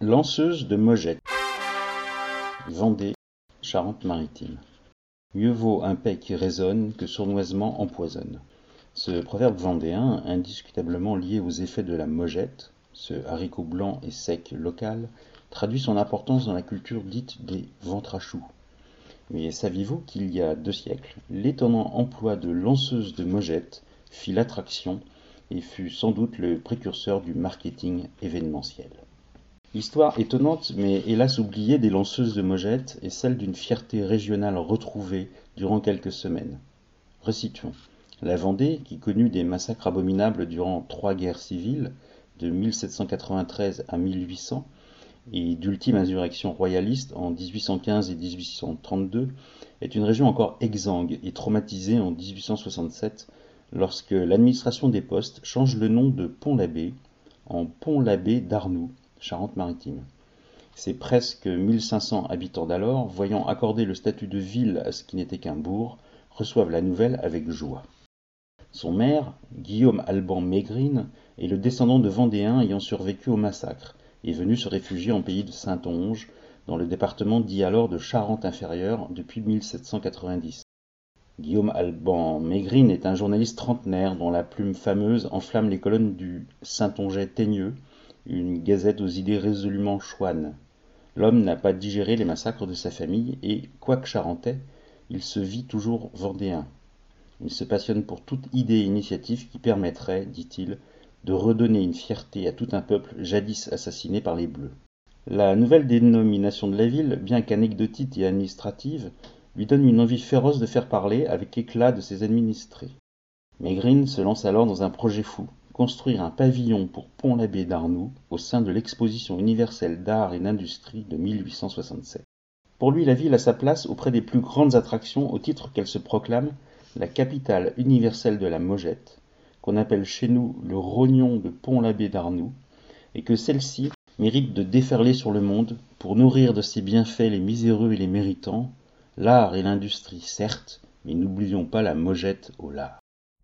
Lanceuse de Mogette. Vendée, Charente-Maritime. Mieux vaut un paix qui résonne que sournoisement empoisonne. Ce proverbe vendéen, indiscutablement lié aux effets de la mogette, ce haricot blanc et sec local, traduit son importance dans la culture dite des ventres à choux. Mais saviez-vous qu'il y a 2 siècles, l'étonnant emploi de lanceuse de mogette fit l'attraction et fut sans doute le précurseur du marketing événementiel. L'histoire étonnante mais hélas oubliée des lanceuses de Mogette est celle d'une fierté régionale retrouvée durant quelques semaines. Resituons. La Vendée, qui connut des massacres abominables durant 3 guerres civiles, de 1793 à 1800, et d'ultime insurrection royaliste en 1815 et 1832, est une région encore exsangue et traumatisée en 1867 lorsque l'administration des postes change le nom de Pont-l'Abbé en Pont-l'Abbé d'Arnoux, Charente-Maritime. Ces presque 1500 habitants d'alors, voyant accorder le statut de ville à ce qui n'était qu'un bourg, reçoivent la nouvelle avec joie. Son maire, Guillaume Alban Mégrine, est le descendant de Vendéens ayant survécu au massacre et venu se réfugier en pays de Saintonge, dans le département dit alors de Charente-Inférieure depuis 1790. Guillaume Alban Mégrine est un journaliste trentenaire dont la plume fameuse enflamme les colonnes du Saintongeais teigneux, une gazette aux idées résolument chouanes. L'homme n'a pas digéré les massacres de sa famille et, quoique charentais, il se vit toujours vendéen. Il se passionne pour toute idée et initiative qui permettrait, dit-il, de redonner une fierté à tout un peuple jadis assassiné par les Bleus. La nouvelle dénomination de la ville, bien qu'anecdotique et administrative, lui donne une envie féroce de faire parler avec éclat de ses administrés. Mégrine se lance alors dans un projet fou, construire un pavillon pour Pont-l'Abbé d'Arnoux au sein de l'exposition universelle d'art et d'industrie de 1867. Pour lui, la ville a sa place auprès des plus grandes attractions au titre qu'elle se proclame la capitale universelle de la mogette, qu'on appelle chez nous le rognon de Pont-l'Abbé d'Arnoux, et que celle-ci mérite de déferler sur le monde pour nourrir de ses bienfaits les miséreux et les méritants, l'art et l'industrie certes, mais n'oublions pas la mogette au lard.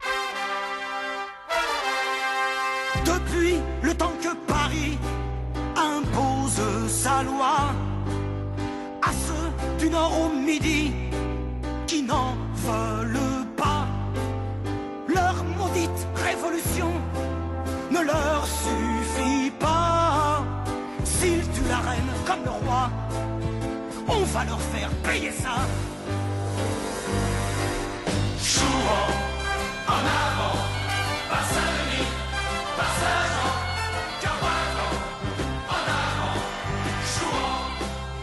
Depuis le temps que Paris impose sa loi à ceux du nord au midi qui n'en veulent pas, leur maudite révolution ne leur suffit pas. S'ils tuent la reine comme le roi, on va leur faire payer ça. Jouons en avant, pas Saint-Denis, pas Saint-Jean, Cabravant, en avant, jouons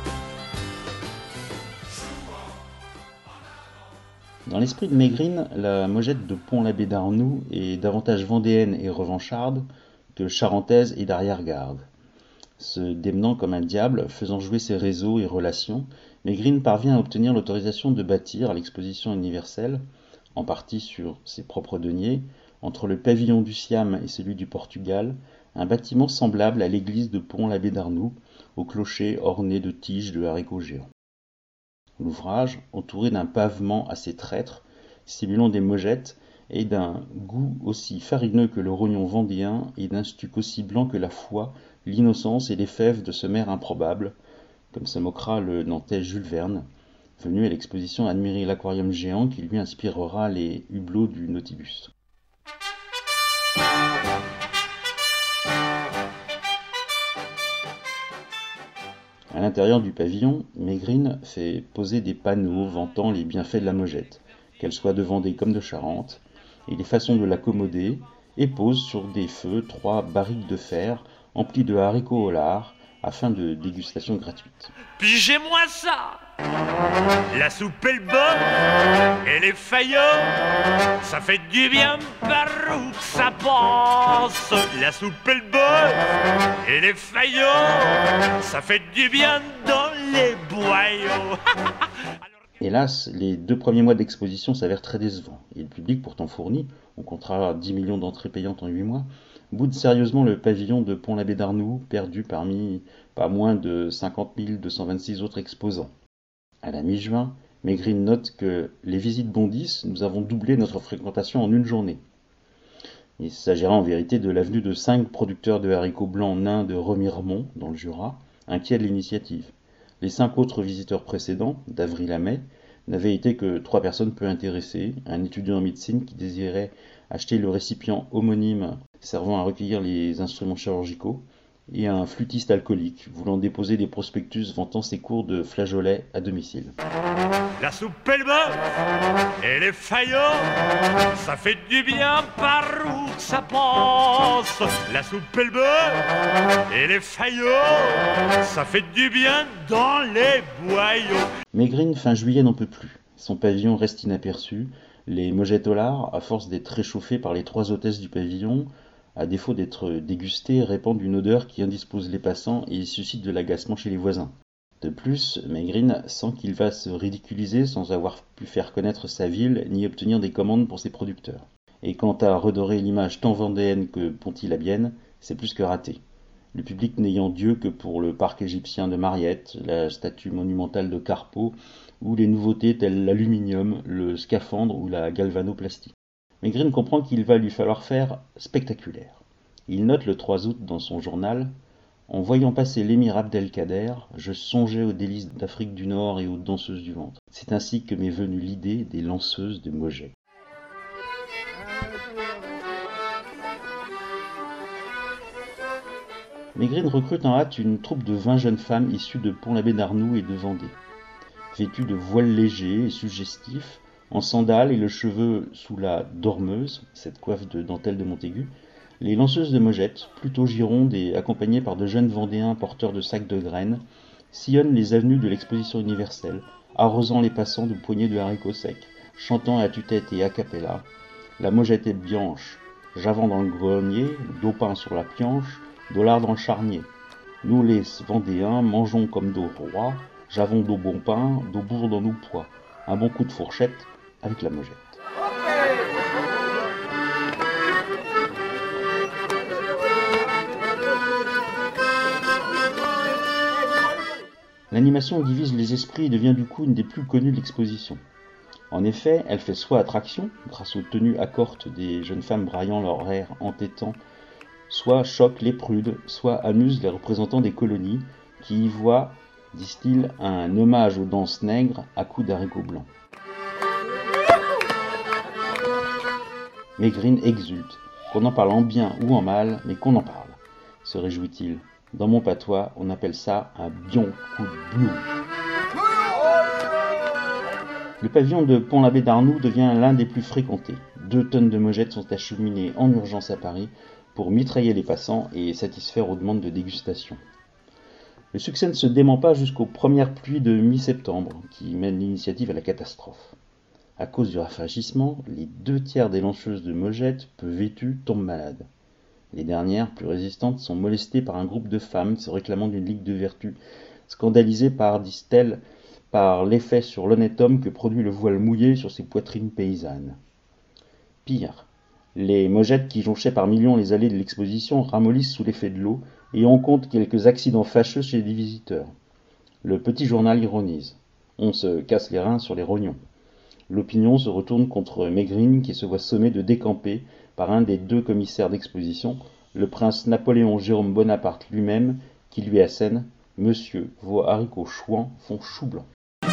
en avant. Dans l'esprit de Mégrine, la mogette de Pont-l'Abbé d'Arnoux est davantage vendéenne et revancharde que charentaise et d'arrière-garde. Se démenant comme un diable, faisant jouer ses réseaux et relations, Mégrine parvient à obtenir l'autorisation de bâtir à l'exposition universelle, en partie sur ses propres deniers, entre le pavillon du Siam et celui du Portugal, un bâtiment semblable à l'église de Pont-l'Abbé d'Arnoux, au clocher orné de tiges de haricots géants. L'ouvrage, entouré d'un pavement assez traître, simulant des mogettes, est d'un goût aussi farineux que le rognon vendéen et d'un stuc aussi blanc que la foi, l'innocence et les fèves de ce maire improbable, comme se moquera le Nantais Jules Verne, venu à l'exposition admirer l'aquarium géant qui lui inspirera les hublots du Nautilus. À l'intérieur du pavillon, Mégrine fait poser des panneaux vantant les bienfaits de la mogette, qu'elle soit de Vendée comme de Charente, et les façons de l'accommoder, et pose sur des feux 3 barriques de fer emplies de haricots au lard, afin de dégustation gratuite. Pigez-moi ça! La soupe est bonne, elle est faillante, ça fait du bien par où que ça passe. La soupe est bonne, elle est faillante, ça fait du bien dans les boyaux. Hélas, les 2 premiers mois d'exposition s'avèrent très décevants, et le public pourtant fourni, on comptera 10 millions d'entrées payantes en 8 mois, boude sérieusement le pavillon de Pont-l'Abbé d'Arnoux, perdu parmi pas moins de 50 226 autres exposants. À la mi-juin, Mégrine note que « les visites bondissent, nous avons doublé notre fréquentation en une journée ». Il s'agira en vérité de l'avenue de 5 producteurs de haricots blancs nains de Remiremont, dans le Jura, inquiet de l'initiative. Les 5 autres visiteurs précédents, d'avril à mai, n'avaient été que 3 personnes peu intéressées, un étudiant en médecine qui désirait acheter le récipient homonyme servant à recueillir les instruments chirurgicaux, et un flûtiste alcoolique voulant déposer des prospectus vantant ses cours de flageolet à domicile. La soupe est bonne et les faillots, ça fait du bien par où ça passe. La soupe est bonne et les faillots, ça fait du bien dans les boyaux. Mégrine, fin juillet, n'en peut plus. Son pavillon reste inaperçu. Les mojetolars, à force d'être réchauffés par les 3 hôtesses du pavillon, à défaut d'être dégustés, répandent une odeur qui indispose les passants et suscite de l'agacement chez les voisins. De plus, Mégrine sent qu'il va se ridiculiser sans avoir pu faire connaître sa ville ni obtenir des commandes pour ses producteurs. Et quant à redorer l'image tant vendéenne que pontilabienne, c'est plus que raté. Le public n'ayant Dieu que pour le parc égyptien de Mariette, la statue monumentale de Carpeaux, ou les nouveautés telles l'aluminium, le scaphandre ou la galvanoplastie. Mégrine comprend qu'il va lui falloir faire spectaculaire. Il note le 3 août dans son journal « En voyant passer l'émir Abdelkader, je songeais aux délices d'Afrique du Nord et aux danseuses du ventre. C'est ainsi que m'est venue l'idée des lanceuses de Moget. » Mégrine recrute en hâte une troupe de 20 jeunes femmes issues de Pont-l'Abbé-d'Arnoux et de Vendée. Vêtues de voiles légers et suggestifs, en sandales et le cheveu sous la dormeuse, cette coiffe de dentelle de Montaigu, les lanceuses de Mogette, plutôt girondes et accompagnées par de jeunes Vendéens porteurs de sacs de graines, sillonnent les avenues de l'exposition universelle, arrosant les passants de poignées de haricots secs, chantant à tue-tête et a cappella « La Mogette est blanche, j'avance dans le grenier, d'eau pain sur la pionche, d'eau lard dans le charnier. Nous les Vendéens mangeons comme d'eau roi, j'avons d'eau bon pain, d'eau bourre dans nos pois. Un bon coup de fourchette avec la Mogette. » L'animation divise les esprits et devient du coup une des plus connues de l'exposition. En effet, elle fait soit attraction, grâce aux tenues accortes des jeunes femmes braillant leur air entêtant, soit choque les prudes, soit amuse les représentants des colonies, qui y voient, disent-ils, un hommage aux danses nègres à coups d'haricots blancs. Mégrine exulte, qu'on en parle en bien ou en mal, mais qu'on en parle, se réjouit-il. Dans mon patois, on appelle ça un bion coup de blouge. Le pavillon de Pont-l'Abbé-d'Arnoux devient l'un des plus fréquentés. 2 tonnes de mogettes sont acheminées en urgence à Paris pour mitrailler les passants et satisfaire aux demandes de dégustation. Le succès ne se dément pas jusqu'aux premières pluies de mi-septembre, qui mènent l'initiative à la catastrophe. À cause du rafraîchissement, les 2/3 des lanceuses de mogettes, peu vêtues, tombent malades. Les dernières, plus résistantes, sont molestées par un groupe de femmes se réclamant d'une ligue de vertu, scandalisées par, disent-elles, par l'effet sur l'honnête homme que produit le voile mouillé sur ses poitrines paysannes. Pire, les mogettes qui jonchaient par millions les allées de l'exposition ramollissent sous l'effet de l'eau et on compte quelques accidents fâcheux chez les visiteurs. Le petit journal ironise. On se casse les reins sur les rognons. L'opinion se retourne contre Mégrine qui se voit sommé de décamper par un des 2 commissaires d'exposition, le prince Napoléon Jérôme Bonaparte lui-même, qui lui assène « Monsieur, vos haricots chouans font chou blanc ».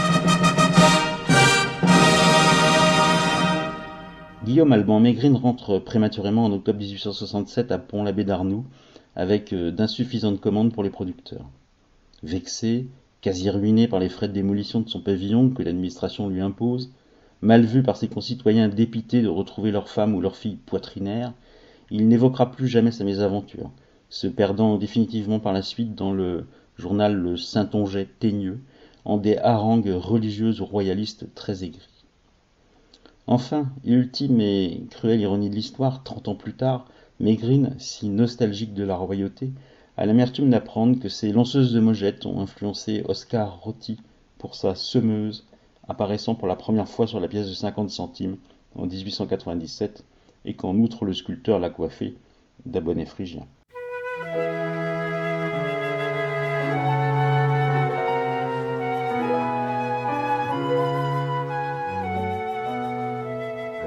Guillaume Alban Mégrine rentre prématurément en octobre 1867 à Pont-l'Abbé-d'Arnoux avec d'insuffisantes commandes pour les producteurs. Vexé, quasi ruiné par les frais de démolition de son pavillon que l'administration lui impose, mal vu par ses concitoyens dépités de retrouver leur femme ou leur fille poitrinaire, il n'évoquera plus jamais sa mésaventure, se perdant définitivement par la suite dans le journal Le Saintongeais teigneux, en des harangues religieuses ou royalistes très aigries. Enfin, ultime et cruelle ironie de l'histoire, 30 ans plus tard, Mégrine, si nostalgique de la royauté, a l'amertume d'apprendre que ces lanceuses de mogettes ont influencé Oscar Rotti pour sa semeuse, apparaissant pour la première fois sur la pièce de 50 centimes en 1897, et qu'en outre le sculpteur l'a coiffé d'abonnés phrygiens.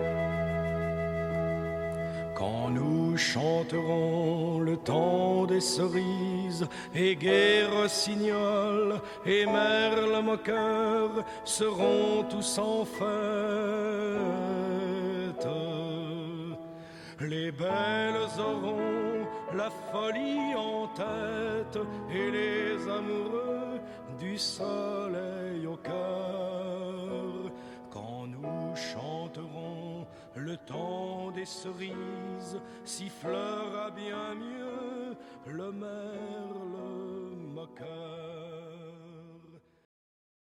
Quand nous chanterons le temps des cerises, et gai rossignol, et merle moqueur seront tous en fête. Les belles auront la folie en tête, et les amoureux du soleil au cœur. Quand nous chanterons le temps des cerises, sifflera bien mieux le merle moqueur.